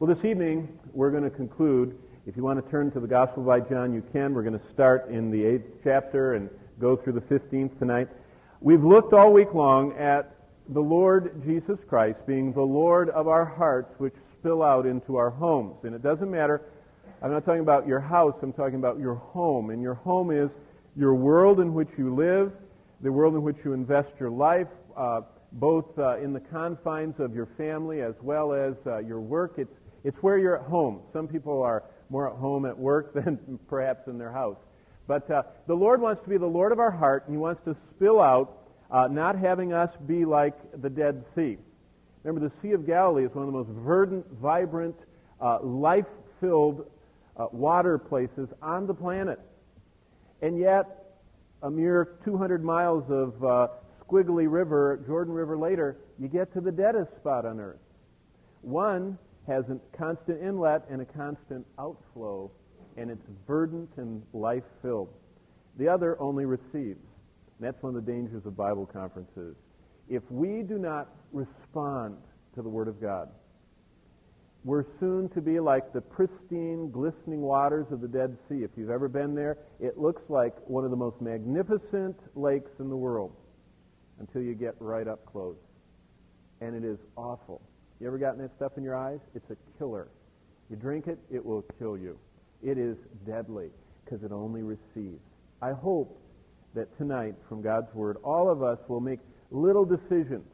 Well, this evening, we're going to conclude. If you want to turn to the Gospel by John, you can. We're going to start in the 8th chapter and go through the 15th tonight. We've looked all week long at the Lord Jesus Christ being the Lord of our hearts, which spill out into our homes. And it doesn't matter, I'm not talking about your house, I'm talking about your home. And your home is your world in which you live, the world in which you invest your life, both in the confines of your family as well as your work. It's where you're at home. Some people are more at home at work than perhaps in their house. But the Lord wants to be the Lord of our heart, and He wants to spill out, not having us be like the Dead Sea. Remember, the Sea of Galilee is one of the most verdant, vibrant, life-filled water places on the planet. And yet, a mere 200 miles of squiggly river, Jordan River later, you get to the deadest spot on earth. One has a constant inlet and a constant outflow, and it's verdant and life-filled. The other only receives. And that's one of the dangers of Bible conferences. If we do not respond to the Word of God, we're soon to be like the pristine, glistening waters of the Dead Sea. If you've ever been there, it looks like one of the most magnificent lakes in the world until you get right up close. And it is awful. You ever gotten that stuff in your eyes? It's a killer. You drink it, it will kill you. It is deadly because it only receives. I hope that tonight, from God's Word, all of us will make little decisions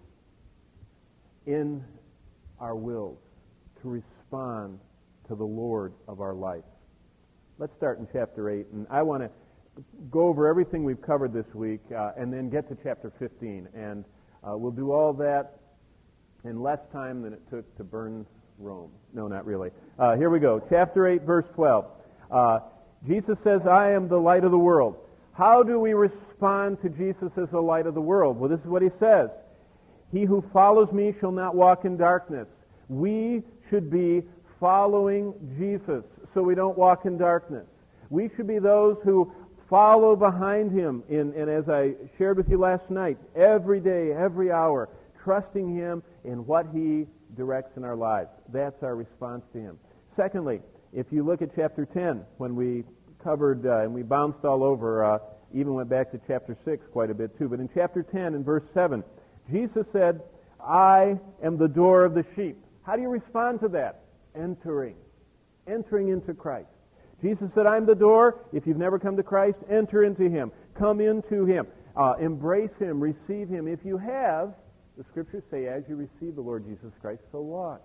in our wills to respond to the Lord of our life. Let's start in chapter 8, and I want to go over everything we've covered this week and then get to chapter 15. And we'll do all that in less time than it took to burn Rome. No, not really. Here we go. Chapter 8, verse 12. Jesus says, I am the light of the world. How do we respond to Jesus as the light of the world? Well, this is what He says. He who follows me shall not walk in darkness. We should be following Jesus so we don't walk in darkness. We should be those who follow behind Him, and as I shared with you last night, every day, every hour, trusting Him in what He directs in our lives. That's our response to Him. Secondly, if you look at chapter 10, when we covered, and we bounced all over, even went back to chapter 6 quite a bit too, but in chapter 10, in verse 7, Jesus said, I am the door of the sheep. How do you respond to that? Entering into Christ. Jesus said, I'm the door. If you've never come to Christ, enter into Him. Come into Him. Embrace Him. Receive Him. If you have, the Scriptures say, as you receive the Lord Jesus Christ, so walk.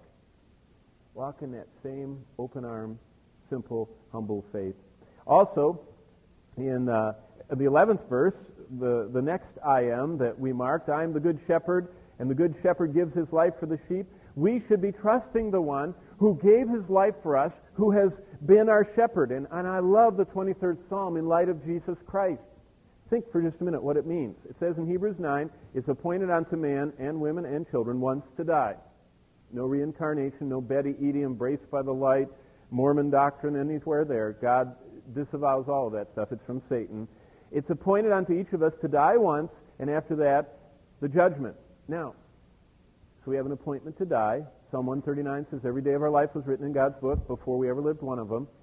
Walk in that same open arm, simple, humble faith. Also, in the 11th verse, the next I am that we marked, I am the good shepherd, and the good shepherd gives his life for the sheep. We should be trusting the one who gave his life for us, who has been our shepherd. And I love the 23rd Psalm in light of Jesus Christ. Think for just a minute what it means. It says in Hebrews 9, it's appointed unto man and women and children once to die. No reincarnation, no Betty Eadie embraced by the light, Mormon doctrine anywhere there. God disavows all of that stuff. It's from Satan. It's appointed unto each of us to die once, and after that, the judgment. Now, so we have an appointment to die. Psalm 139 says every day of our life was written in God's book before we ever lived one of them.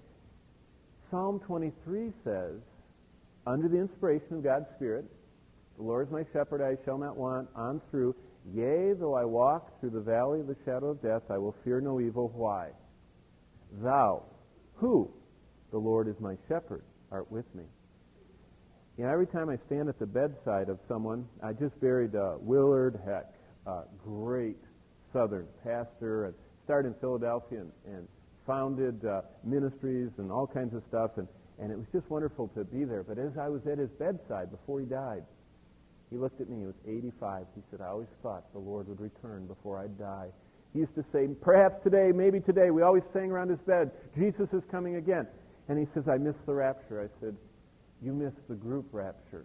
Psalm 23 says, under the inspiration of God's Spirit, the Lord is my shepherd, I shall not want, on through. Yea, though I walk through the valley of the shadow of death, I will fear no evil. Why? Thou, who? The Lord is my shepherd, art with me. You know, every time I stand at the bedside of someone, I just buried Willard Heck, great Southern pastor, and started in Philadelphia and founded ministries and all kinds of stuff, and it was just wonderful to be there. But as I was at his bedside before he died, he looked at me. He was 85. He said, I always thought the Lord would return before I'd die. He used to say, perhaps today, maybe today. We always sang around his bed, Jesus is coming again. And he says, I missed the rapture. I said, you missed the group rapture.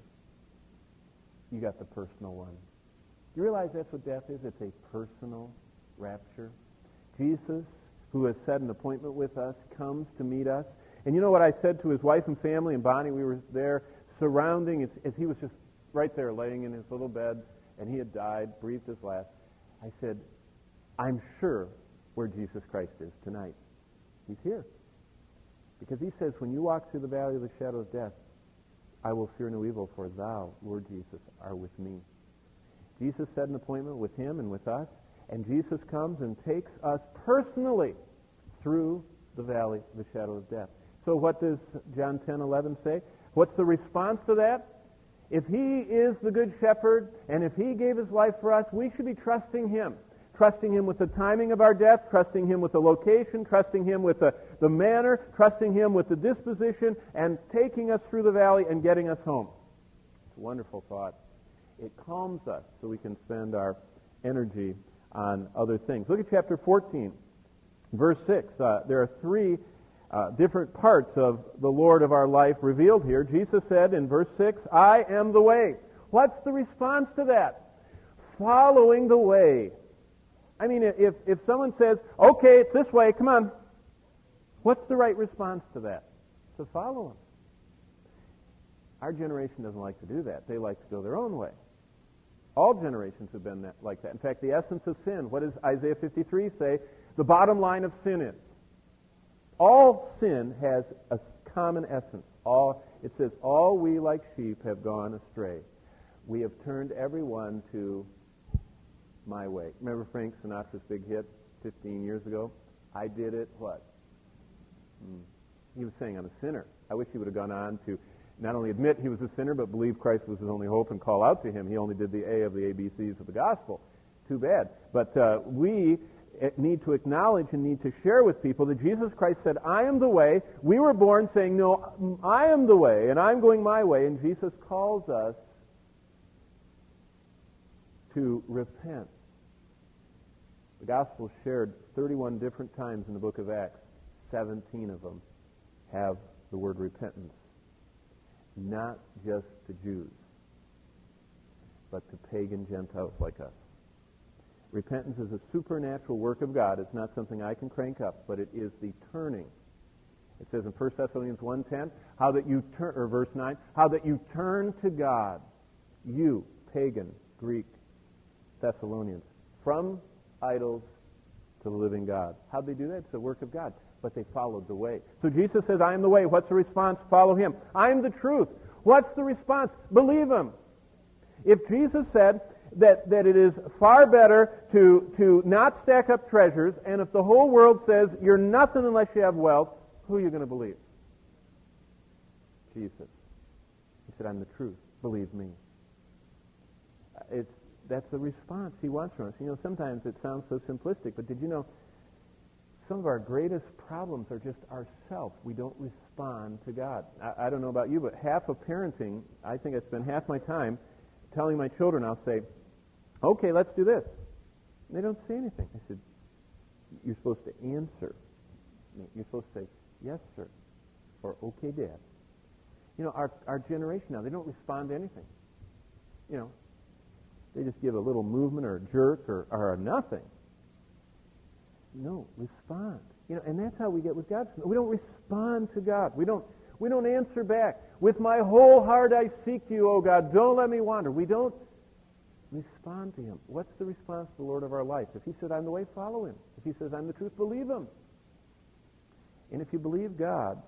You got the personal one. You realize that's what death is? It's a personal rapture. Jesus, who has set an appointment with us, comes to meet us. And you know what I said to his wife and family and Bonnie? We were there surrounding, as he was just right there laying in his little bed, and he had died, breathed his last. I said, I'm sure where Jesus Christ is tonight. He's here. Because he says, when you walk through the valley of the shadow of death, I will fear no evil, for thou, Lord Jesus, are with me. Jesus set an appointment with him and with us, and Jesus comes and takes us personally through the valley of the shadow of death. So what does John 10:11 say? What's the response to that? If he is the good shepherd, and if he gave his life for us, we should be trusting him. Trusting him with the timing of our death, trusting him with the location, trusting him with the manner, trusting him with the disposition, and taking us through the valley and getting us home. It's a wonderful thought. It calms us so we can spend our energy on other things. Look at chapter 14, verse 6. There are three different parts of the Lord of our life revealed here. Jesus said in verse 6, I am the way. What's the response to that? Following the way. I mean, if someone says, okay, it's this way, come on, what's the right response to that? To follow him. Our generation doesn't like to do that. They like to go their own way. All generations have been like that. In fact, the essence of sin, what does Isaiah 53 say? The bottom line of sin is. All sin has a common essence. It says, all we like sheep have gone astray. We have turned everyone to my way. Remember Frank Sinatra's big hit 15 years ago? I did it, what? He was saying I'm a sinner. I wish he would have gone on to not only admit he was a sinner, but believe Christ was his only hope and call out to him. He only did the A of the ABCs of the gospel. Too bad. But we need to acknowledge and need to share with people that Jesus Christ said, I am the way. We were born saying, no, I am the way, and I'm going my way. And Jesus calls us to repent. The gospel is shared 31 different times in the book of Acts. 17 of them have the word repentance. Not just to Jews, but to pagan Gentiles like us. Repentance is a supernatural work of God. It's not something I can crank up, but it is the turning. It says in 1 Thessalonians 1:10, how that you turn, or verse 9, how that you turn to God, you, pagan, Greek, Thessalonians, from idols to the living God. How'd they do that? It's the work of God. But they followed the way. So Jesus says, I am the way. What's the response? Follow him. I am the truth. What's the response? Believe him. If Jesus said that it is far better to not stack up treasures, and if the whole world says you're nothing unless you have wealth, who are you going to believe? Jesus. He said, I'm the truth. Believe me. That's the response he wants from us. You know, sometimes it sounds so simplistic, but did you know some of our greatest problems are just ourselves. We don't respond to God. I don't know about you, but half of parenting, I think I spend half my time telling my children, I'll say, okay, let's do this. And they don't say anything. I said, you're supposed to answer. You're supposed to say, yes, sir, or okay, Dad. You know, our generation now, they don't respond to anything. You know, they just give a little movement or a jerk or a nothing. No, respond. You know, and that's how we get with God. We don't respond to God. We don't answer back. With my whole heart I seek you, O God. Don't let me wander. We don't respond to him. What's the response to the Lord of our life? If he said, I'm the way, follow him. If he says, I'm the truth, believe him. And if you believe God,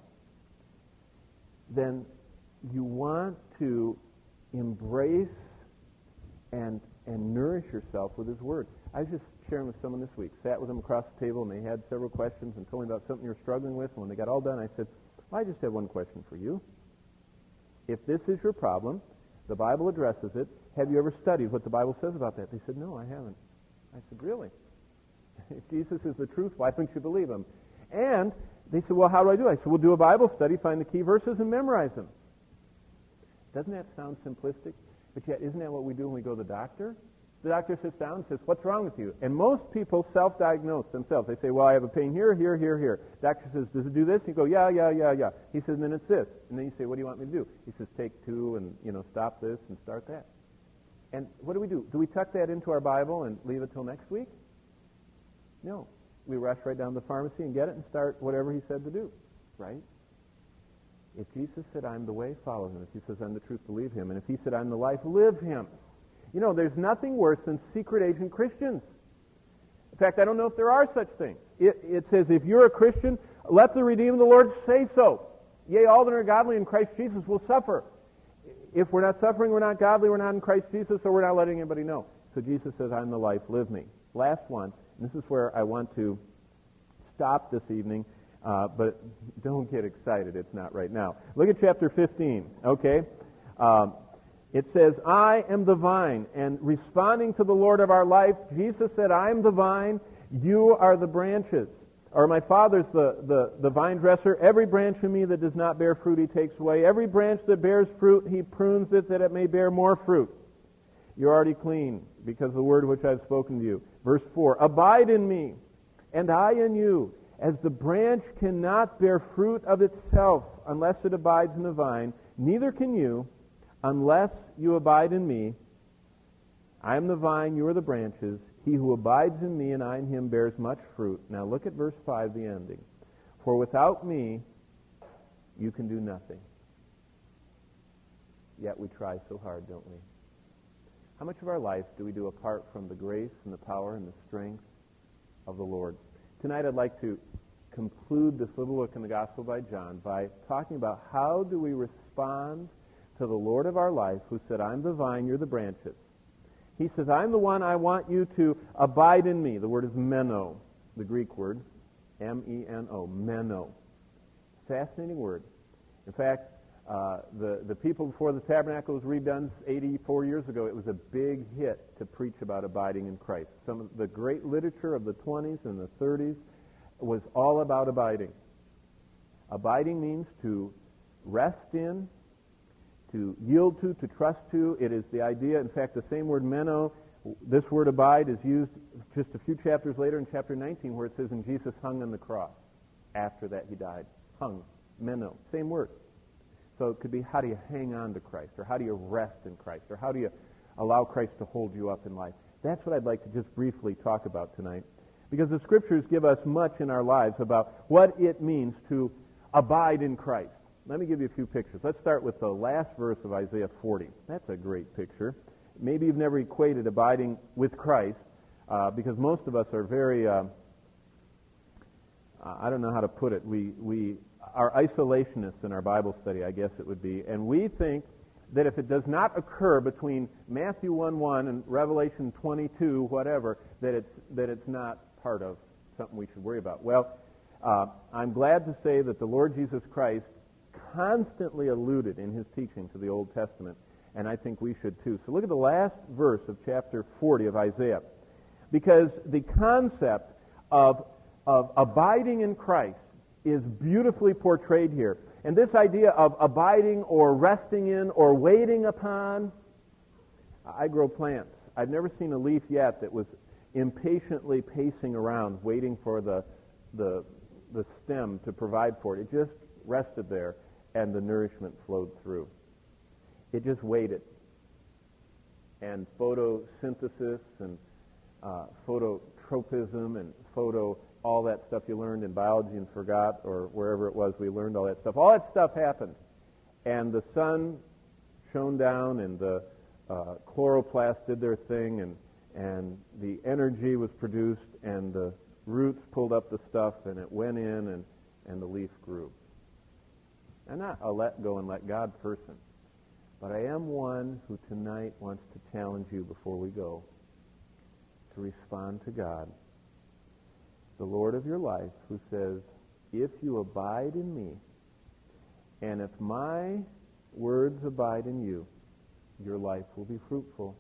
then you want to embrace and nourish yourself with his word. I was just sharing with someone this week, sat with them across the table, and they had several questions and told me about something you're struggling with. And when they got all done, I said, well, I just have one question for you. If this is your problem, the Bible addresses it. Have you ever studied what the Bible says about that? They said, no, I haven't. I said, really? If Jesus is the truth, why don't you believe him? And they said, well, how do I do it? I said, we'll do a Bible study, find the key verses, and memorize them. Doesn't that sound simplistic? But yet, isn't that what we do when we go to the doctor? The doctor sits down and says, what's wrong with you? And most people self-diagnose themselves. They say, well, I have a pain here, here, here, here. Doctor says, does it do this? You go, yeah. He says, and then it's this. And then you say, what do you want me to do? He says, take two and, stop this and start that. And what do? Do we tuck that into our Bible and leave it till next week? No. We rush right down to the pharmacy and get it and start whatever he said to do, right? If Jesus said, I'm the way, follow him. If he says, I'm the truth, believe him. And if he said, I'm the life, live him. You know, there's nothing worse than secret agent Christians. In fact, I don't know if there are such things. It says, if you're a Christian, let the redeemed of the Lord say so. Yea, all that are godly in Christ Jesus will suffer. If we're not suffering, we're not godly, we're not in Christ Jesus, so we're not letting anybody know. So Jesus says, I'm the life, live me. Last one, and this is where I want to stop this evening, but don't get excited, it's not right now. Look at chapter 15, okay? It says, I am the vine, and responding to the Lord of our life, Jesus said, I am the vine, you are the branches. Or my Father's the vine dresser. Every branch in me that does not bear fruit he takes away. Every branch that bears fruit he prunes it that it may bear more fruit. You're already clean because of the word which I've spoken to you. Verse 4, abide in me, and I in you. As the branch cannot bear fruit of itself unless it abides in the vine, neither can you unless you abide in me. I am the vine, you are the branches. He who abides in me and I in him bears much fruit. Now look at verse 5, the ending. For without me, you can do nothing. Yet we try so hard, don't we? How much of our life do we do apart from the grace and the power and the strength of the Lord? Tonight I'd like to conclude this little look in the Gospel by John by talking about how do we respond to the Lord of our life who said, I'm the vine, you're the branches. He says, I'm the one, I want you to abide in me. The word is meno, the Greek word, M-E-N-O, meno. Fascinating word. In fact, the people before the tabernacle was redone 84 years ago, it was a big hit to preach about abiding in Christ. Some of the great literature of the 20s and the 30s was all about abiding. Abiding means to rest in, to yield to trust to. It is the idea, in fact, the same word meno, this word abide is used just a few chapters later in chapter 19 where it says, and Jesus hung on the cross. After that he died. Hung. Meno. Same word. So it could be how do you hang on to Christ, or how do you rest in Christ, or how do you allow Christ to hold you up in life. That's what I'd like to just briefly talk about tonight. Because the Scriptures give us much in our lives about what it means to abide in Christ. Let me give you a few pictures. Let's start with the last verse of Isaiah 40. That's a great picture. Maybe you've never equated abiding with Christ, because most of us are very, I don't know how to put it. We are isolationists in our Bible study, I guess it would be, and we think that if it does not occur between Matthew 1:1 and Revelation 22, whatever, that it's not part of something we should worry about. Well, I'm glad to say that the Lord Jesus Christ constantly alluded in his teaching to the Old Testament, and I think we should too. So look at the last verse of chapter 40 of Isaiah, because the concept of abiding in Christ is beautifully portrayed here. And this idea of abiding or resting in or waiting upon, I grow plants. I've never seen a leaf yet that was impatiently pacing around waiting for the stem to provide for it. It just rested there and the nourishment flowed through. It just waited. And photosynthesis and phototropism and all that stuff you learned in biology and forgot, or wherever it was we learned all that stuff. All that stuff happened. And the sun shone down, and the chloroplasts did their thing, and the energy was produced, and the roots pulled up the stuff, and it went in, and the leaf grew. I'm not a let go and let God person, but I am one who tonight wants to challenge you before we go to respond to God, the Lord of your life, who says, if you abide in me, and if my words abide in you, your life will be fruitful.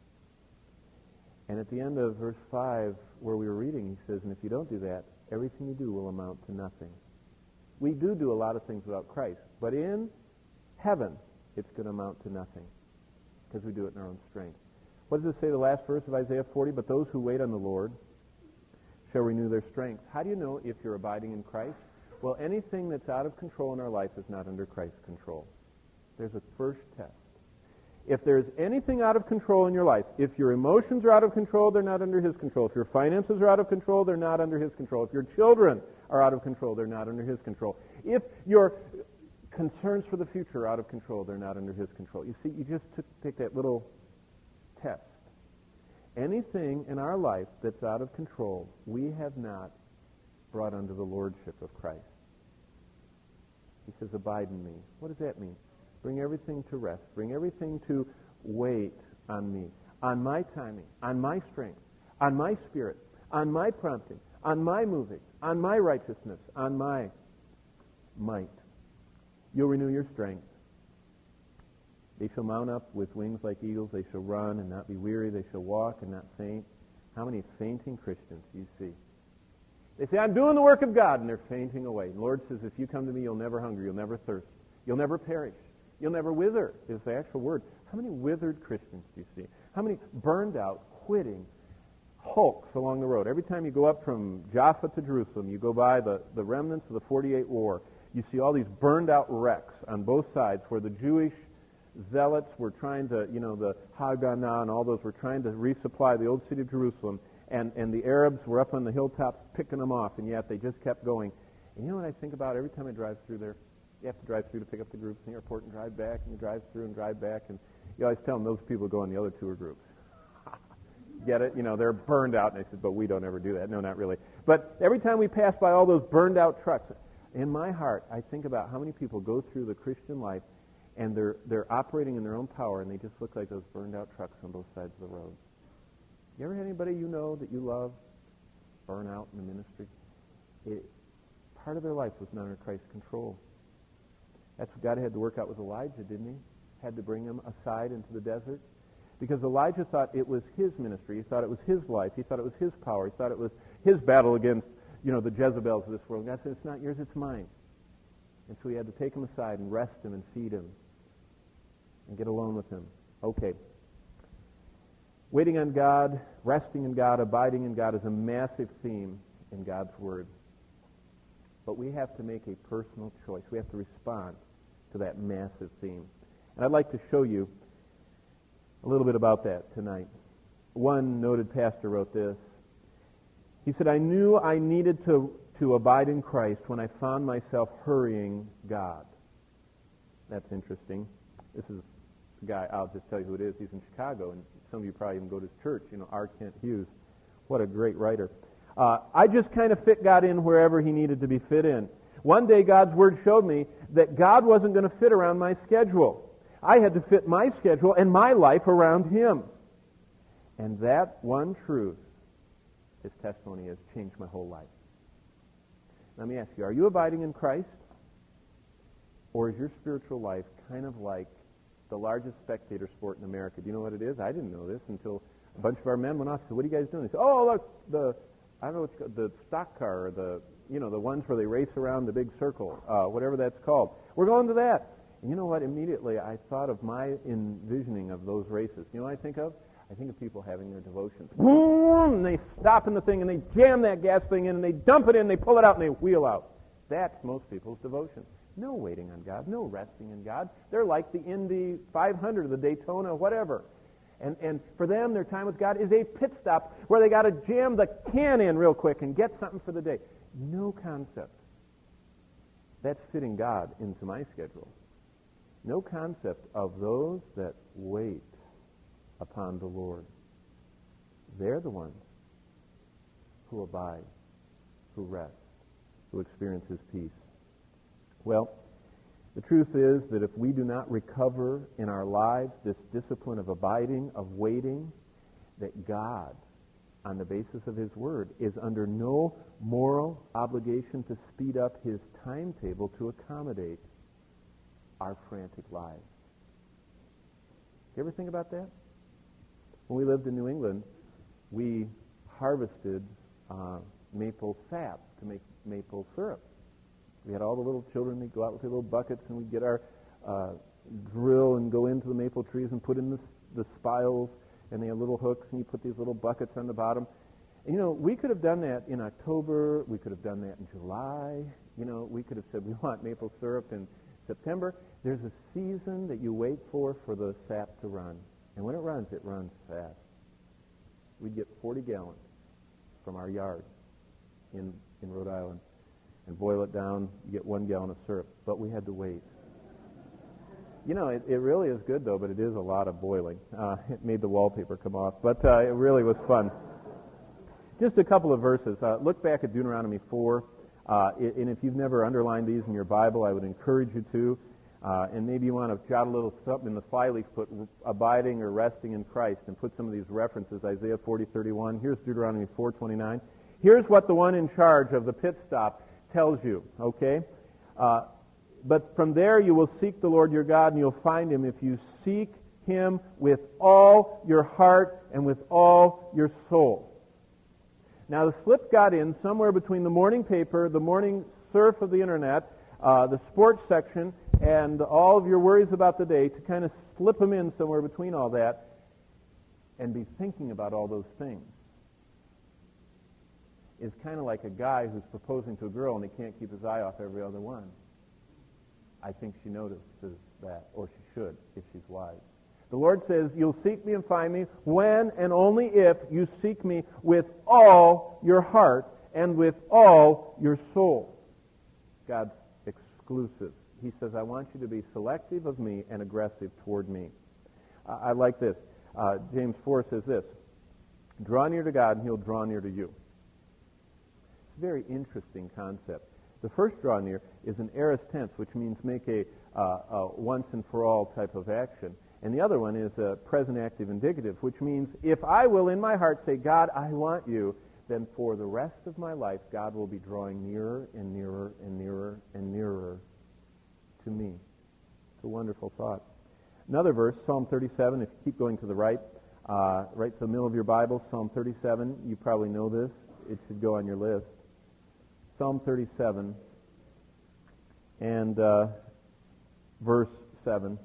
And at the end of verse 5, where we were reading, he says, and if you don't do that, everything you do will amount to nothing. We do a lot of things without Christ, but in heaven, it's going to amount to nothing, because we do it in our own strength. What does it say, the last verse of Isaiah 40? But those who wait on the Lord shall renew their strength. How do you know if you're abiding in Christ? Well, anything that's out of control in our life is not under Christ's control. There's a first test. If there's anything out of control in your life, if your emotions are out of control, they're not under his control. If your finances are out of control, they're not under his control. If your children are out of control, they're not under his control. If your concerns for the future are out of control, they're not under his control. You see, you just take that little test. Anything in our life that's out of control, we have not brought under the lordship of Christ. He says, abide in me. What does that mean? Bring everything to rest. Bring everything to wait on me, on my timing, on my strength, on my spirit, on my prompting, on my moving, on my righteousness, on my might. You'll renew your strength. They shall mount up with wings like eagles. They shall run and not be weary. They shall walk and not faint. How many fainting Christians do you see? They say, I'm doing the work of God, and they're fainting away. The Lord says, if you come to me, you'll never hunger, you'll never thirst, you'll never perish, you'll never wither, is the actual word. How many withered Christians do you see? How many burned out, quitting hulks along the road? Every time you go up from Jaffa to Jerusalem, you go by the remnants of the 48 war, you see all these burned out wrecks on both sides where the Jewish zealots were trying to, the Haganah and all those were trying to resupply the old city of Jerusalem, and the Arabs were up on the hilltops picking them off, and yet they just kept going. And you know what I think about every time I drive through there? You have to drive through to pick up the groups in the airport and drive back, and you drive through and drive back, and you always tell them those people go on the other tour groups. Get it? They're burned out, and I said, but we don't ever do that. No, not really. But every time we pass by all those burned out trucks, in my heart, I think about how many people go through the Christian life and they're operating in their own power, and they just look like those burned-out trucks on both sides of the road. You ever had anybody you know that you love burn out in the ministry? Part of their life was not under Christ's control. That's what God had to work out with Elijah, didn't he? Had to bring him aside into the desert. Because Elijah thought it was his ministry. He thought it was his life. He thought it was his power. He thought it was his battle against, the Jezebels of this world. And God said, it's not yours, it's mine. And so he had to take him aside and rest him and feed him and get alone with him. Okay. Waiting on God, resting in God, abiding in God is a massive theme in God's Word. But we have to make a personal choice. We have to respond to that massive theme. And I'd like to show you a little bit about that tonight. One noted pastor wrote this. He said, I knew I needed to abide in Christ when I found myself hurrying God. That's interesting. This is a guy, I'll just tell you who it is. He's in Chicago, and some of you probably even go to his church, R. Kent Hughes. What a great writer. I just kind of fit God in wherever he needed to be fit in. One day God's Word showed me that God wasn't going to fit around my schedule. I had to fit my schedule and my life around him. And that one truth, his testimony, has changed my whole life. Let me ask you, are you abiding in Christ? Or is your spiritual life kind of like the largest spectator sport in America? Do you know what it is? I didn't know this until a bunch of our men went off and said, what are you guys doing? They said, oh, look, I don't know what it's called, the stock car, or the ones where they race around the big circle, whatever that's called. We're going to that. And you know what? Immediately I thought of my envisioning of those races. You know what I think of? I think of people having their devotions. Boom! And they stop in the thing and they jam that gas thing in and they dump it in, they pull it out and they wheel out. That's most people's devotion. No waiting on God, no resting in God. They're like the Indy 500, the Daytona, whatever. And for them, their time with God is a pit stop where they got to jam the can in real quick and get something for the day. No concept. That's fitting God into my schedule. No concept of those that wait upon the Lord. They're the ones who abide, who rest, who experience his peace. Well, the truth is that if we do not recover in our lives this discipline of abiding, of waiting, that God, on the basis of his Word, is under no moral obligation to speed up his timetable to accommodate our frantic lives. You ever think about that? When we lived in New England, we harvested maple sap to make maple syrup. We had all the little children. They'd go out with their little buckets, and we'd get our drill and go into the maple trees and put in the spiles, and they had little hooks, and you put these little buckets on the bottom. And, we could have done that in October. We could have done that in July. We could have said, we want maple syrup in September. There's a season that you wait for the sap to run. And when it runs fast. We'd get 40 gallons from our yard in Rhode Island and boil it down. You get 1 gallon of syrup. But we had to wait. It really is good, though, but it is a lot of boiling. It made the wallpaper come off. But it really was fun. Just a couple of verses. Look back at Deuteronomy 4, and if you've never underlined these in your Bible, I would encourage you to. And maybe you want to jot a little something in the flyleaf, put abiding or resting in Christ, and put some of these references. Isaiah 40:31. Here's Deuteronomy 4:29. Here's what the one in charge of the pit stop tells you, okay? But from there you will seek the Lord your God, and you'll find him if you seek him with all your heart and with all your soul. Now the slip got in somewhere between the morning paper, the morning surf of the internet, the sports section, and all of your worries about the day, to kind of slip them in somewhere between all that and be thinking about all those things. Is kind of like a guy who's proposing to a girl and he can't keep his eye off every other one. I think she notices that, or she should, if she's wise. The Lord says, you'll seek me and find me when and only if you seek me with all your heart and with all your soul. God's exclusive. He says, I want you to be selective of me and aggressive toward me. I like this. James 4 says this, draw near to God and he'll draw near to you. It's a very interesting concept. The first draw near is an aorist tense, which means make a once and for all type of action. And the other one is a present active indicative, which means if I will in my heart say, God, I want you, then for the rest of my life, God will be drawing nearer and nearer and nearer and nearer to me. It's a wonderful thought. Another verse, Psalm 37, if you keep going to the right to the middle of your Bible, Psalm 37, you probably know this. It should go on your list. Psalm 37 and verse 7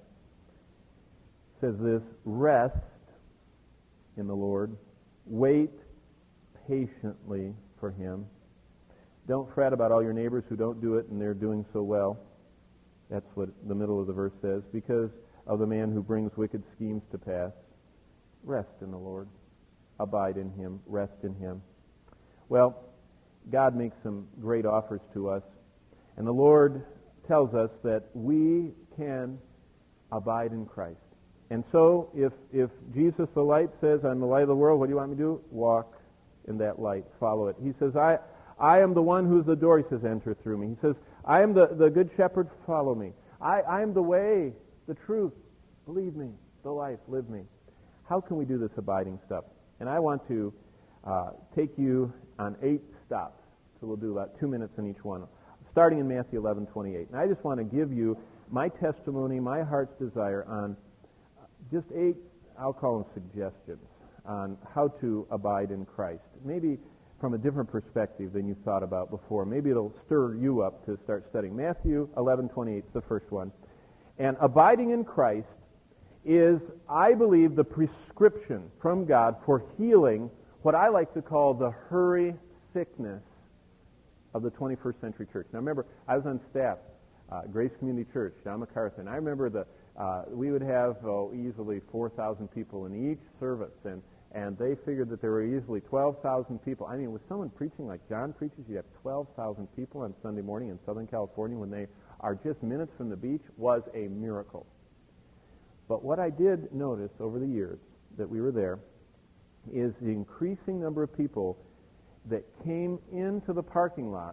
says this, rest in the Lord, wait patiently for him. Don't fret about all your neighbors who don't do it and they're doing so well. That's what the middle of the verse says. Because of the man who brings wicked schemes to pass. Rest in the Lord. Abide in him. Rest in him. Well, God makes some great offers to us. And the Lord tells us that we can abide in Christ. And so, if Jesus the light says, I'm the light of the world, what do you want me to do? Walk in that light. Follow it. He says, I am the one who's the door. He says, enter through me. He says, I am the good shepherd. Follow me. I am the way, the truth. Believe me. The life. Live me. How can we do this abiding stuff? And I want to take you on 8 stops. So we'll do about 2 minutes in each one, starting in Matthew 11:28. And I just want to give you my testimony, my heart's desire on just 8, I'll call them suggestions, on how to abide in Christ. Maybe from a different perspective than you thought about before. Maybe it'll stir you up to start studying. Matthew 11:28 is the first one. And abiding in Christ is, I believe, the prescription from God for healing what I like to call the hurry sickness of the 21st century church. Now remember, I was on staff, Grace Community Church, John MacArthur, and I remember we would have easily 4,000 people in each service, and they figured that there were easily 12,000 people. I mean, with someone preaching like John preaches, you have 12,000 people on Sunday morning in Southern California when they are just minutes from the beach was a miracle. But what I did notice over the years that we were there is the increasing number of people that came into the parking lot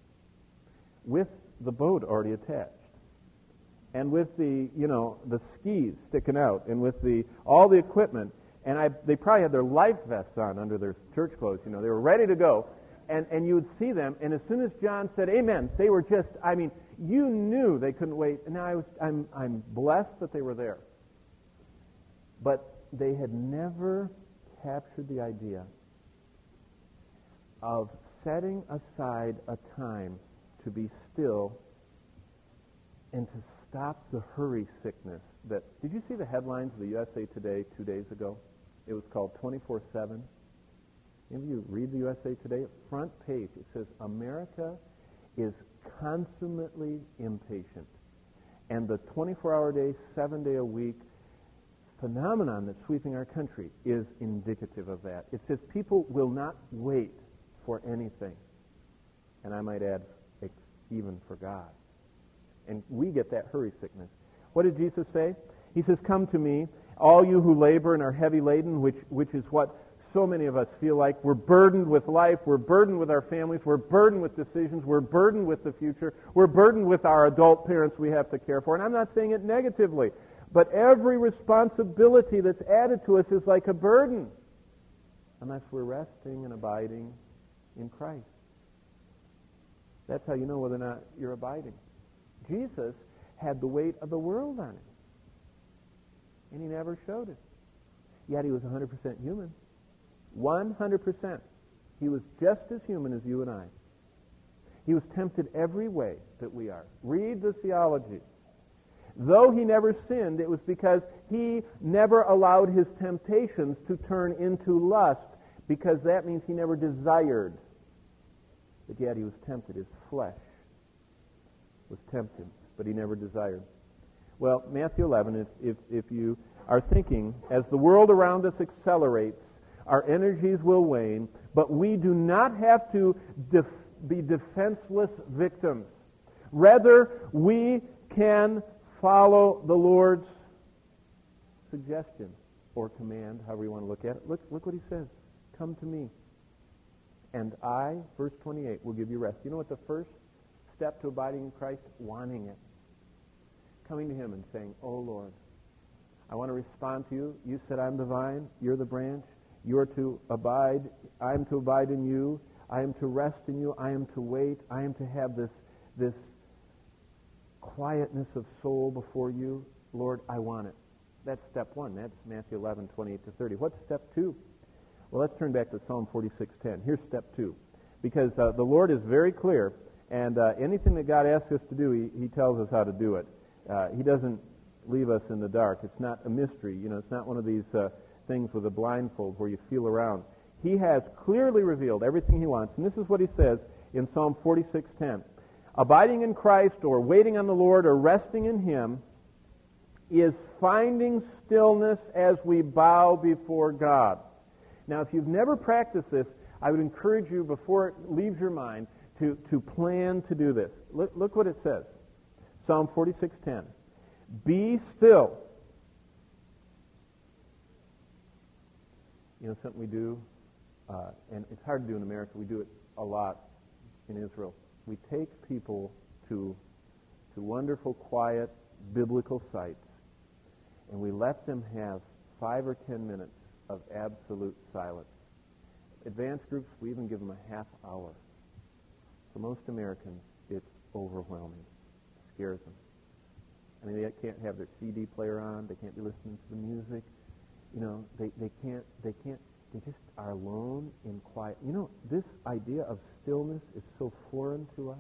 with the boat already attached, and with the skis sticking out, and with all the equipment, and they probably had their life vests on under their church clothes. They were ready to go, and you would see them, and as soon as John said amen, they were just, you knew they couldn't wait. And now I'm blessed that they were there, but they had never captured the idea of setting aside a time to be still and to stop the hurry sickness. Did you see the headlines of the USA Today 2 days ago? It was called 24/7. Maybe you read the USA Today front page. It says America is consummately impatient, and the 24-hour day, 7-day-a-week phenomenon that's sweeping our country is indicative of that. It says people will not wait for anything, and I might add, even for God. And we get that hurry sickness. What did Jesus say? He says, come to me, all you who labor and are heavy laden, which is what so many of us feel like we're burdened with life, we're burdened with our families, we're burdened with decisions, we're burdened with the future, we're burdened with our adult parents we have to care for. And I'm not saying it negatively, but every responsibility that's added to us is like a burden unless we're resting and abiding in Christ. That's how you know whether or not you're abiding. Jesus had the weight of the world on him, and he never showed it. Yet he was 100% human. 100%. He was just as human as you and I. He was tempted every way that we are. Read the theology. Though he never sinned, it was because he never allowed his temptations to turn into lust, because that means he never desired. But yet he was tempted. His flesh was tempted, but he never desired. Well, Matthew 11, if you are thinking, as the world around us accelerates, our energies will wane, but we do not have to be defenseless victims. Rather, we can follow the Lord's suggestion or command, however you want to look at it. Look what he says. Come to me, and I, verse 28, will give you rest. You know what the first step to abiding in Christ? Wanting it. Coming to him and saying, oh Lord, I want to respond to you. You said I'm the vine, you're the branch. You're to abide. I am to abide in you. I am to rest in you. I am to wait. I am to have this quietness of soul before you. Lord, I want it. That's step one. That's Matthew 11, 28 to 30. What's step two? Well, let's turn back to Psalm 46:10. Here's step two. Because the Lord is very clear, and anything that God asks us to do, he tells us how to do it. He doesn't leave us in the dark. It's not a mystery. You know, it's not one of these things with a blindfold where you feel around. He has clearly revealed everything he wants. And this is what he says in Psalm 46:10. Abiding in Christ, or waiting on the Lord, or resting in him is finding stillness as we bow before God. Now, if you've never practiced this, I would encourage you, before it leaves your mind, to plan to do this. Look what it says. Psalm 46:10. Be still. You know, something we do, and it's hard to do in America. We do it a lot in Israel. We take people to wonderful, quiet, biblical sites, and we let them have 5 or 10 minutes of absolute silence. Advanced groups, we even give them a half hour. For most Americans, it's overwhelming. It scares them. I mean, they can't have their CD player on. They can't be listening to the music. You know, they just are alone in quiet. You know, this idea of stillness is so foreign to us.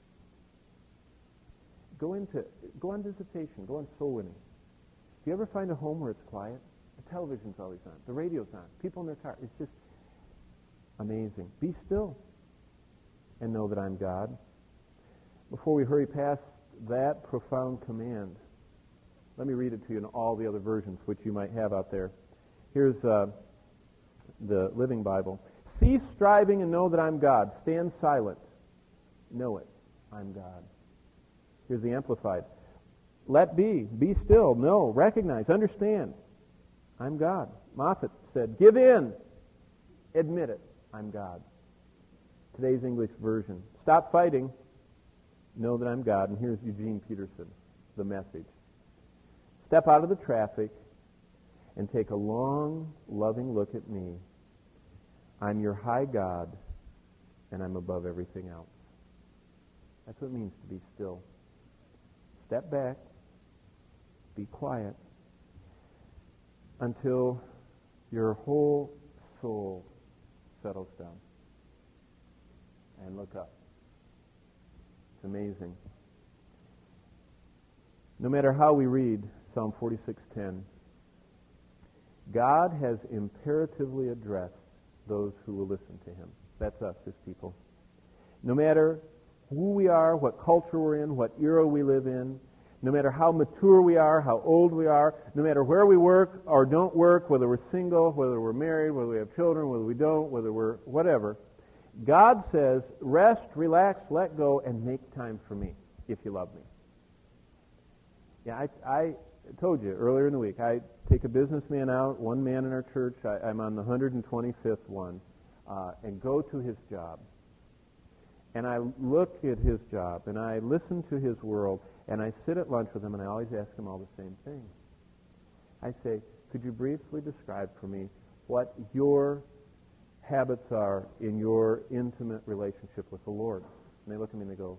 Go on visitation. Go on soul winning. Do you ever find a home where it's quiet? The television's always on. The radio's on. People in their car. It's just amazing. Be still and know that I'm God. Before we hurry past that profound command, let me read it to you in all the other versions which you might have out there. Here's the Living Bible. Cease striving and know that I'm God. Stand silent. Know it. I'm God. Here's the Amplified. Let be. Be still. Know. Recognize. Understand. I'm God. Moffat said, give in. Admit it. I'm God. Today's English version. Stop fighting. Know that I'm God. And here's Eugene Peterson, The Message. Step out of the traffic and take a long, loving look at me. I'm your high God, and I'm above everything else. That's what it means to be still. Step back. Be quiet until your whole soul settles down. And look up. It's amazing. No matter how we read Psalm 46:10, God has imperatively addressed those who will listen to him. That's us, his people. No matter who we are, what culture we're in, what era we live in, no matter how mature we are, how old we are, no matter where we work or don't work, whether we're single, whether we're married, whether we have children, whether we don't, whether we're whatever, God says, rest, relax, let go, and make time for me if you love me. Yeah, I told you earlier in the week, I take a businessman out, one man in our church, I'm on the 125th one, and go to his job. And I look at his job, and I listen to his world, and I sit at lunch with him, and I always ask him all the same thing. I say, could you briefly describe for me what your habits are in your intimate relationship with the Lord? And they look at me and they go,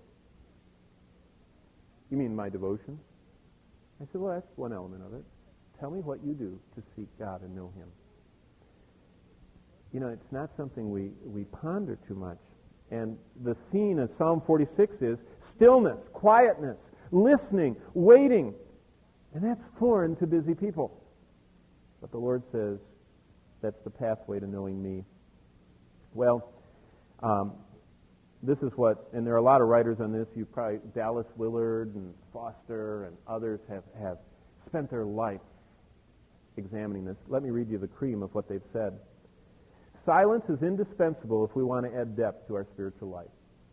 you mean my devotion? I said, well, that's one element of it. Tell me what you do to seek God and know Him. You know, it's not something we ponder too much. And the scene of Psalm 46 is stillness, quietness, listening, waiting. And that's foreign to busy people. But the Lord says that's the pathway to knowing me. Well, this is what, and there are a lot of writers on this. You probably, Dallas Willard and Foster and others have spent their life examining this. Let me read you the cream of what they've said. Silence is indispensable if we want to add depth to our spiritual life.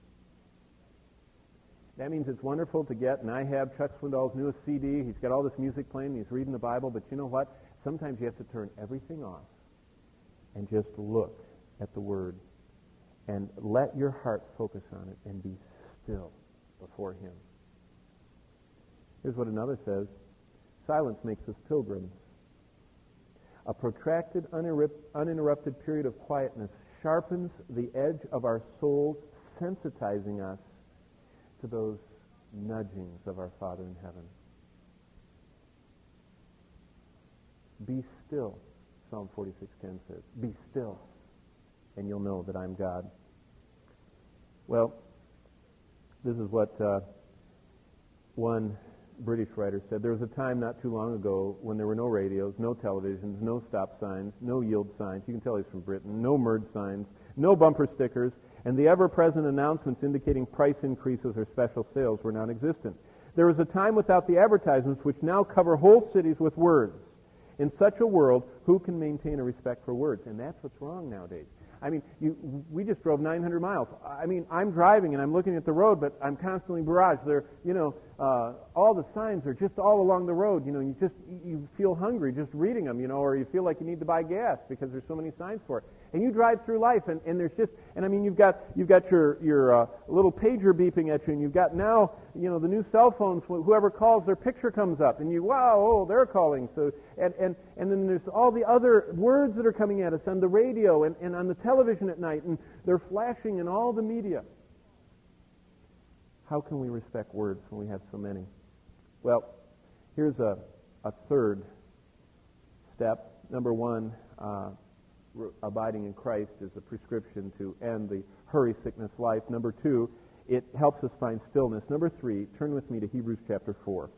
That means it's wonderful to get, and I have Chuck Swindoll's newest CD. He's got all this music playing, he's reading the Bible, but you know what? Sometimes you have to turn everything off and just look at the Word and let your heart focus on it and be still before Him. Here's what another says. Silence makes us pilgrims. A protracted, uninterrupted period of quietness sharpens the edge of our souls, sensitizing us to those nudgings of our Father in heaven. Be still, Psalm 46:10 says. Be still, and you'll know that I'm God. Well, this is what one British writer said. There was a time not too long ago when there were no radios, no televisions, no stop signs, no yield signs. You can tell he's from Britain. No merge signs, no bumper stickers, and the ever-present announcements indicating price increases or special sales were non-existent. There was a time without the advertisements which now cover whole cities with words. In such a world, who can maintain a respect for words? And that's what's wrong nowadays. I mean, we just drove 900 miles. I mean, I'm driving and I'm looking at the road, but I'm constantly barraged. There, all the signs are just all along the road. You know, you feel hungry just reading them, or you feel like you need to buy gas because there's so many signs for it. And you drive through life, and there's just, and I mean, you've got your little pager beeping at you, and you've got now, the new cell phones. Whoever calls, their picture comes up, and they're calling. So, and then there's all the other words that are coming at us on the radio and on the television at night, and they're flashing in all the media. How can we respect words when we have so many? Well, here's a third step. Number one, abiding in Christ is a prescription to end the hurry sickness life. Number two, it helps us find stillness. Number three, turn with me to Hebrews chapter 4.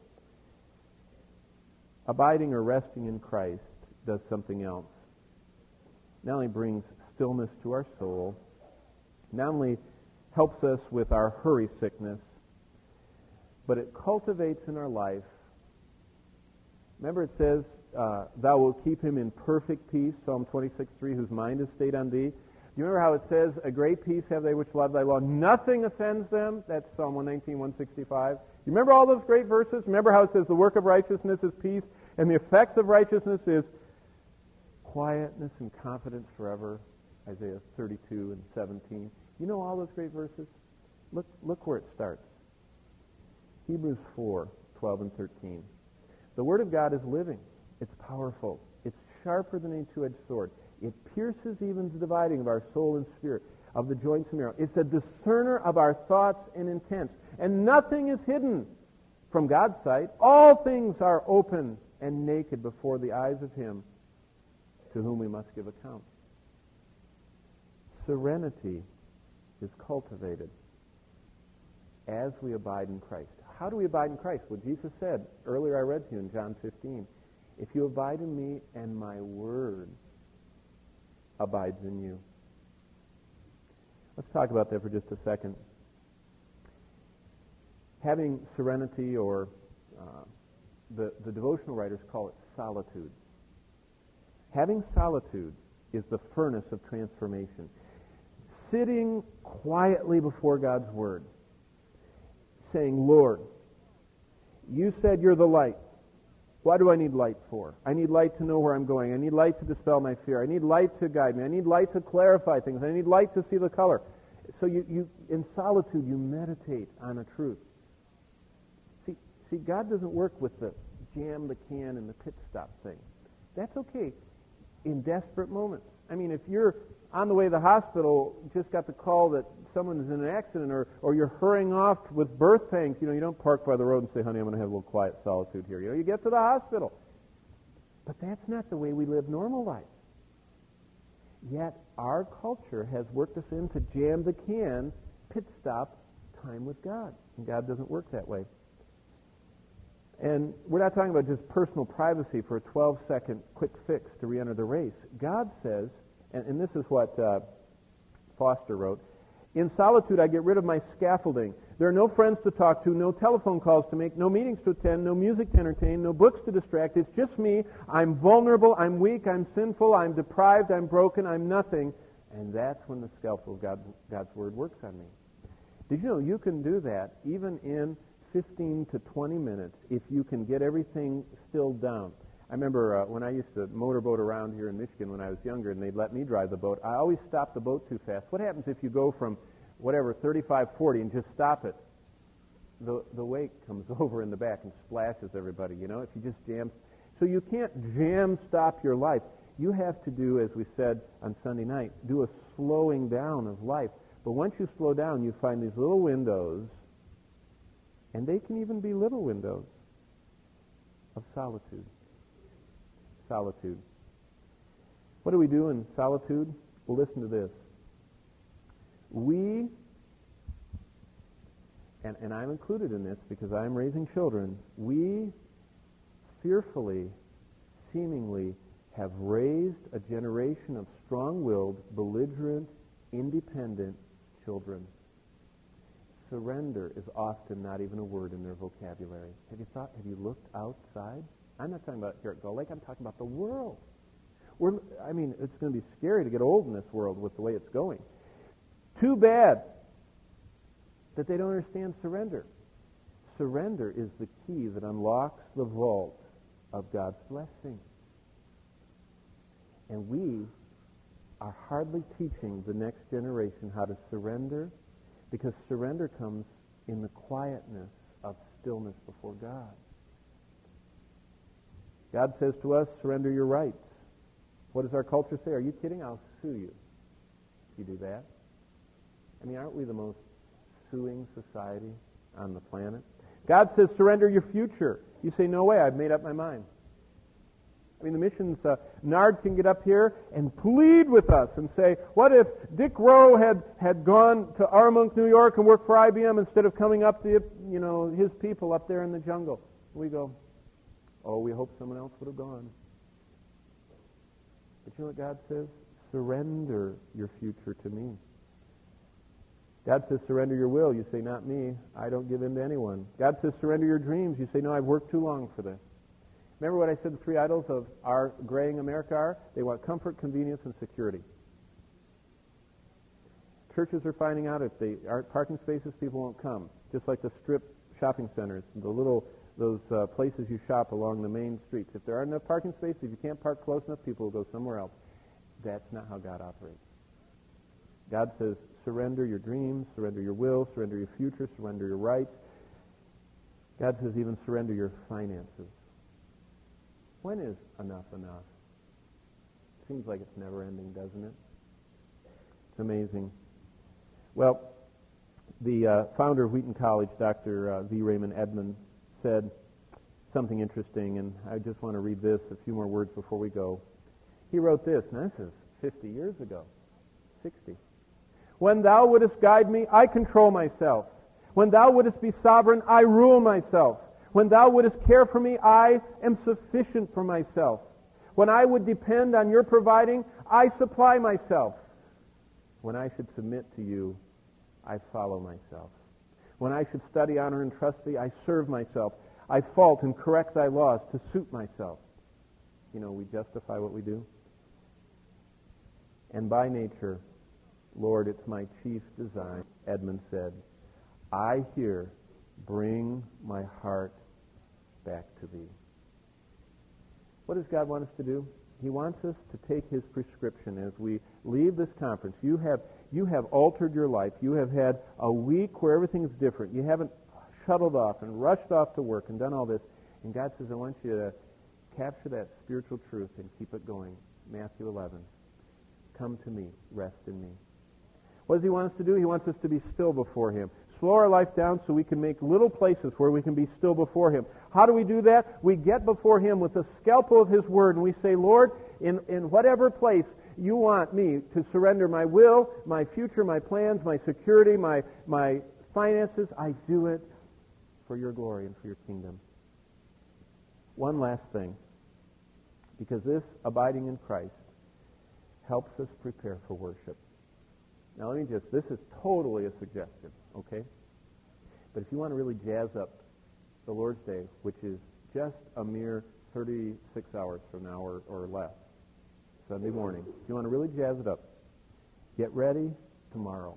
Abiding or resting in Christ does something else. Not only brings stillness to our soul, not only helps us with our hurry sickness, but it cultivates in our life. Remember it says, thou wilt keep him in perfect peace, Psalm 26:3, whose mind is stayed on thee. You remember how it says, a great peace have they which love thy law. Nothing offends them. That's Psalm 119, 165. You remember all those great verses? Remember how it says the work of righteousness is peace, and the effects of righteousness is quietness and confidence forever, Isaiah 32 and 17. You know all those great verses? Look where it starts. Hebrews 4, 12 and 13. The Word of God is living. It's powerful. It's sharper than any two-edged sword. It pierces even the dividing of our soul and spirit, of the joints and marrow. It's a discerner of our thoughts and intents. And nothing is hidden from God's sight. All things are open and naked before the eyes of Him to whom we must give account. Serenity is cultivated as we abide in Christ. How do we abide in Christ? Well, Jesus said, earlier I read to you in John 15, if you abide in me and my word abides in you. Let's talk about that for just a second. Having serenity, or the devotional writers call it solitude. Having solitude is the furnace of transformation. Sitting quietly before God's Word, saying, Lord, You said you're the light. What do I need light for? I need light to know where I'm going. I need light to dispel my fear. I need light to guide me. I need light to clarify things. I need light to see the color. So you in solitude, you meditate on a truth. See, God doesn't work with the jam the can and the pit stop thing. That's okay in desperate moments. I mean, if you're on the way to the hospital, just got the call that someone is in an accident, or you're hurrying off with birth pangs, you don't park by the road and say, honey, I'm going to have a little quiet solitude here. You get to the hospital. But that's not the way we live normal life. Yet our culture has worked us into jam the can, pit stop, time with God. And God doesn't work that way. And we're not talking about just personal privacy for a 12-second quick fix to re-enter the race. God says, and this is what Foster wrote, in solitude I get rid of my scaffolding. There are no friends to talk to, no telephone calls to make, no meetings to attend, no music to entertain, no books to distract. It's just me. I'm vulnerable, I'm weak, I'm sinful, I'm deprived, I'm broken, I'm nothing. And that's when the scaffold of God's Word works on me. Did you know you can do that even in 15 to 20 minutes if you can get everything stilled down? I remember when I used to motorboat around here in Michigan when I was younger and they'd let me drive the boat, I always stopped the boat too fast. What happens if you go from 35, 40 and just stop it? The wake comes over in the back and splashes everybody, if you just jam. So you can't jam stop your life. You have to do, as we said on Sunday night, do a slowing down of life. But once you slow down, you find these little windows, and they can even be little windows of solitude. Solitude. What do we do in solitude? Well, listen to this. We, and I'm included in this because I'm raising children, we fearfully, seemingly, have raised a generation of strong-willed, belligerent, independent children. Surrender is often not even a word in their vocabulary. Have you looked outside? I'm not talking about here at Gull Lake. I'm talking about the world. It's going to be scary to get old in this world with the way it's going. Too bad that they don't understand surrender. Surrender is the key that unlocks the vault of God's blessing. And we are hardly teaching the next generation how to surrender, because surrender comes in the quietness of stillness before God. God says to us, surrender your rights. What does our culture say? Are you kidding? I'll sue you if you do that. Aren't we the most suing society on the planet? God says, surrender your future. You say, no way, I've made up my mind. The missions, Nard can get up here and plead with us and say, what if Dick Rowe had gone to Armonk, New York and worked for IBM instead of coming up to, his people up there in the jungle? We go, oh, we hope someone else would have gone. But you know what God says? Surrender your future to me. God says, surrender your will. You say, not me. I don't give in to anyone. God says, surrender your dreams. You say, no, I've worked too long for this. Remember what I said the three idols of our graying America are? They want comfort, convenience, and security. Churches are finding out if they aren't parking spaces, people won't come. Just like the strip shopping centers, those places you shop along the main streets. If there aren't enough parking spaces, if you can't park close enough, people will go somewhere else. That's not how God operates. God says, surrender your dreams, surrender your will, surrender your future, surrender your rights. God says even surrender your finances. When is enough enough? Seems like it's never ending, doesn't it? It's amazing. Well, the founder of Wheaton College, Dr. V. Raymond Edman, said something interesting, and I just want to read this, a few more words before we go. He wrote this, and this is 50 years ago, 60. When thou wouldest guide me, I control myself. When thou wouldest be sovereign, I rule myself. When thou wouldest care for me, I am sufficient for myself. When I would depend on your providing, I supply myself. When I should submit to you, I follow myself. When I should study, honor, and trust thee, I serve myself. I fault and correct thy laws to suit myself. We justify what we do. And by nature, Lord, it's my chief design, Edmund said, I here bring my heart back to thee. What does God want us to do? He wants us to take his prescription as we leave this conference. You have altered your life. You have had a week where everything's different. You haven't shuttled off and rushed off to work and done all this. And God says, I want you to capture that spiritual truth and keep it going. Matthew 11. Come to me, rest in me. What does he want us to do? He wants us to be still before him. Slow our life down so we can make little places where we can be still before him. How do we do that? We get before him with the scalpel of his word, and we say, Lord, in whatever place you want me to surrender my will, my future, my plans, my security, my finances, I do it for your glory and for your kingdom. One last thing, because this abiding in Christ helps us prepare for worship. Now this is totally a suggestion, okay? But if you want to really jazz up the Lord's Day, which is just a mere 36 hours from now or less, Sunday morning, if you want to really jazz it up, get ready tomorrow.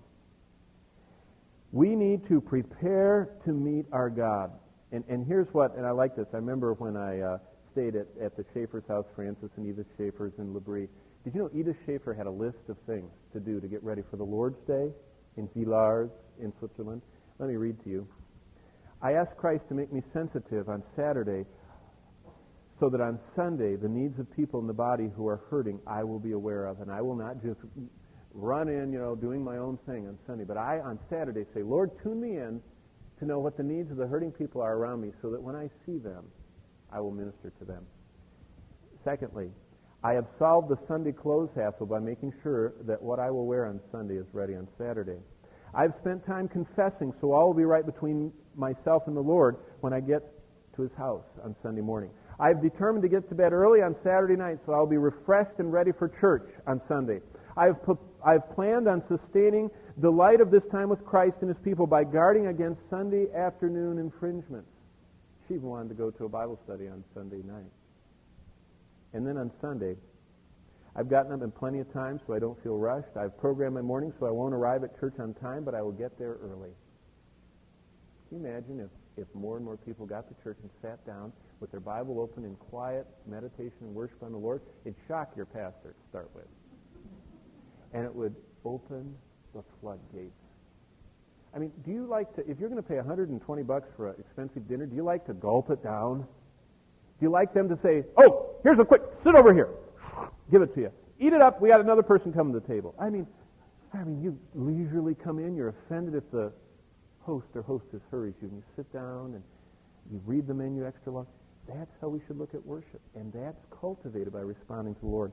We need to prepare to meet our God. And here's what, and I like this, I remember when I stayed at the Schaefer's house, Francis and Edith Schaefer's in L'Abri. Did you know Edith Schaefer had a list of things to do to get ready for the Lord's Day in Villars in Switzerland? Let me read to you. I asked Christ to make me sensitive on Saturday so that on Sunday the needs of people in the body who are hurting I will be aware of, and I will not just run in, doing my own thing on Sunday, but I on Saturday say, Lord, tune me in to know what the needs of the hurting people are around me so that when I see them, I will minister to them. Secondly, I have solved the Sunday clothes hassle by making sure that what I will wear on Sunday is ready on Saturday. I've spent time confessing, so all will be right between myself and the Lord when I get to his house on Sunday morning. I've determined to get to bed early on Saturday night, so I'll be refreshed and ready for church on Sunday. I've planned on sustaining the light of this time with Christ and his people by guarding against Sunday afternoon infringements. She even wanted to go to a Bible study on Sunday night. And then on Sunday, I've gotten up in plenty of time so I don't feel rushed. I've programmed my morning so I won't arrive at church on time, but I will get there early. Can you imagine if more and more people got to church and sat down with their Bible open in quiet meditation and worship on the Lord? It'd shock your pastor to start with. And it would open the floodgates. I mean, do you like to, if you're going to pay $120 for an expensive dinner, do you like to gulp it down? Do you like them to say, oh, here's a quick, sit over here. Give it to you. Eat it up. We got another person coming to the table. I mean, you leisurely come in. You're offended if the host or hostess hurries you. And you sit down and you read the menu extra long. That's how we should look at worship. And that's cultivated by responding to the Lord.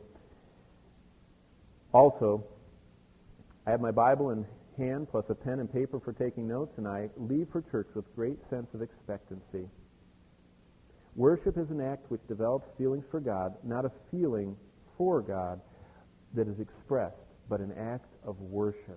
Also, I have my Bible in hand plus a pen and paper for taking notes, and I leave for church with great sense of expectancy. Worship is an act which develops feelings for God, not a feeling for God that is expressed, but an act of worship.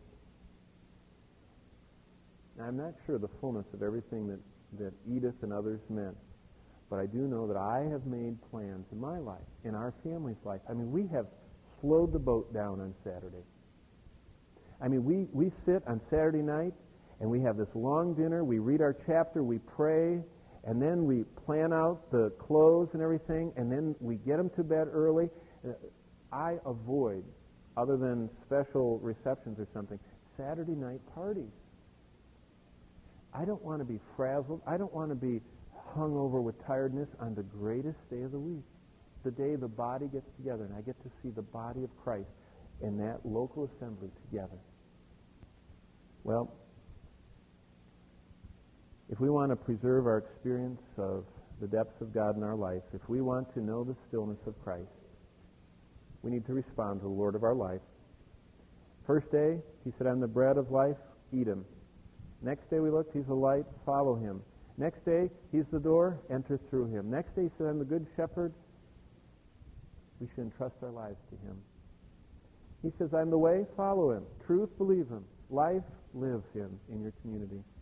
Now, I'm not sure the fullness of everything that Edith and others meant, but I do know that I have made plans in my life, in our family's life. I mean, we have slowed the boat down on Saturday. I mean, we sit on Saturday night, and we have this long dinner, we read our chapter, we pray, and then we plan out the clothes and everything, and then we get them to bed early. I avoid, other than special receptions or something, Saturday night parties. I don't want to be frazzled. I don't want to be hung over with tiredness on the greatest day of the week, the day the body gets together, and I get to see the body of Christ in that local assembly together. Well, if we want to preserve our experience of the depths of God in our life, if we want to know the stillness of Christ, we need to respond to the Lord of our life. First day, he said, I'm the bread of life, eat him. Next day we looked, he's the light, follow him. Next day, he's the door, enter through him. Next day, he said, I'm the good shepherd. We should entrust our lives to him. He says, I'm the way, follow him. Truth, believe him. Life, live him in your community.